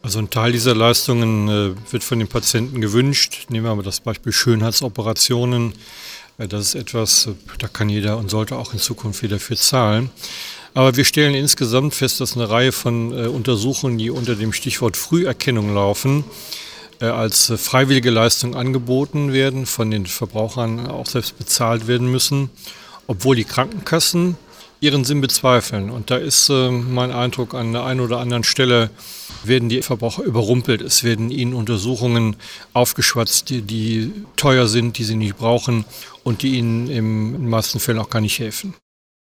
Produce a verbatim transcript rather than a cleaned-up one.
Also ein Teil dieser Leistungen äh, wird von den Patienten gewünscht. Nehmen wir mal das Beispiel Schönheitsoperationen. Äh, das ist etwas, äh, da kann jeder und sollte auch in Zukunft wieder für zahlen. Aber wir stellen insgesamt fest, dass eine Reihe von äh, Untersuchungen, die unter dem Stichwort Früherkennung laufen, äh, als äh, freiwillige Leistung angeboten werden, von den Verbrauchern auch selbst bezahlt werden müssen, obwohl die Krankenkassen ihren Sinn bezweifeln. Und da ist äh, mein Eindruck, an der einen oder anderen Stelle werden die Verbraucher überrumpelt. Es werden ihnen Untersuchungen aufgeschwatzt, die, die teuer sind, die sie nicht brauchen und die ihnen im, in den meisten Fällen auch gar nicht helfen.